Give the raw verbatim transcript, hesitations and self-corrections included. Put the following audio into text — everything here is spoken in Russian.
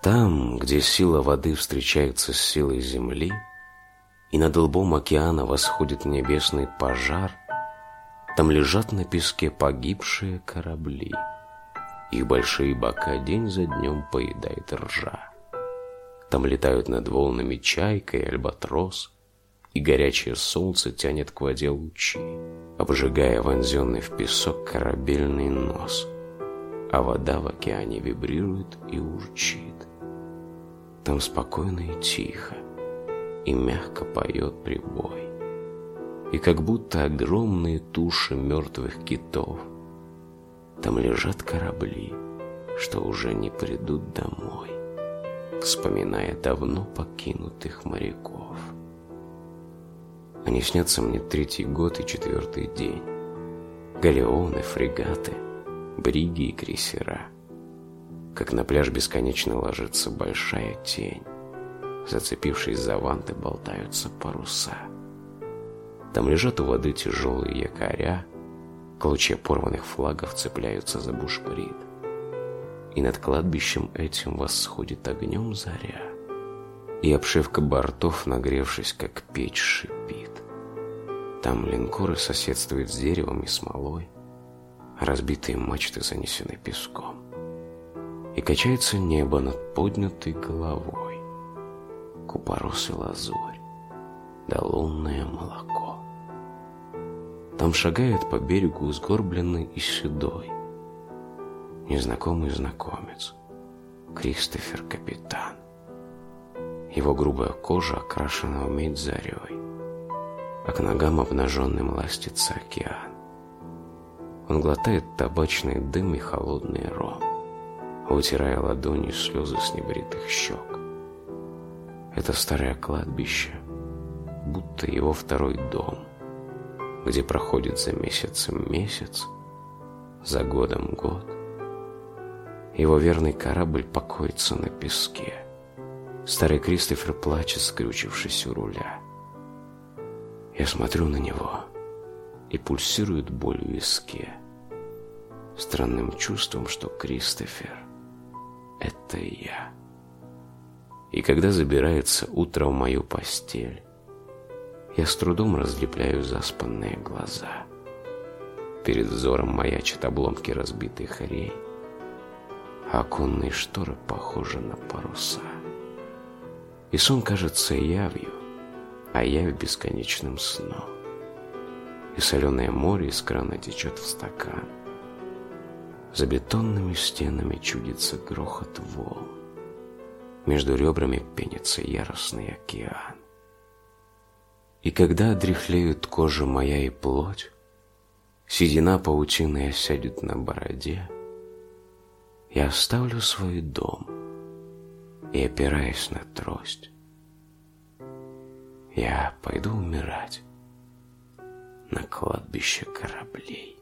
Там, где сила воды встречается с силой земли, и над лбом океана восходит небесный пожар, там лежат на песке погибшие корабли. Их большие бока день за днем поедает ржа. Там летают над волнами чайка и альбатрос, и горячее солнце тянет к воде лучи, обжигая вонзенный в песок корабельный нос, а вода в океане вибрирует и урчит. Там спокойно и тихо, и мягко поет прибой, и как будто огромные туши мертвых китов. Там лежат корабли, что уже не придут домой, вспоминая давно покинутых моряков. Они снятся мне третий год и четвертый день. Галеоны, фрегаты, бриги и крейсера. Как на пляж бесконечно ложится большая тень. Зацепившись за ванты, болтаются паруса. Там лежат у воды тяжелые якоря, клочья порванных флагов цепляются за бушприт. И над кладбищем этим восходит огнем заря, и обшивка бортов, нагревшись, как печь, шипит. Там линкоры соседствуют с деревом и смолой, а разбитые мачты занесены песком. И качается небо над поднятой головой, купорос и лазурь, да лунное молоко. Там шагает по берегу сгорбленный и седой незнакомый знакомец, Кристофер Капитан. Его грубая кожа окрашена в медь зарей, а к ногам обнаженным ластится океан. Он глотает табачный дым и холодный ром, вытирая ладонью слезы с небритых щек. Это старое кладбище, будто его второй дом, где проходит за месяцем месяц, за годом год. Его верный корабль покоится на песке. Старый Кристофер плачет, скрючившись у руля. Я смотрю на него, и пульсирует боль в виске, странным чувством, что Кристофер — это я. И когда забирается утро в мою постель, я с трудом разлепляю заспанные глаза. Перед взором маячат обломки разбитых рей, а оконные шторы похожи на паруса. И сон кажется явью, а явь бесконечным сном. И соленое море из крана течет в стакан. За бетонными стенами чудится грохот волн. Между ребрами пенится яростный океан. И когда одряхлеют кожа моя и плоть, седина паутины осядет на бороде, я оставлю свой дом и, опираясь на трость, я пойду умирать на кладбище кораблей.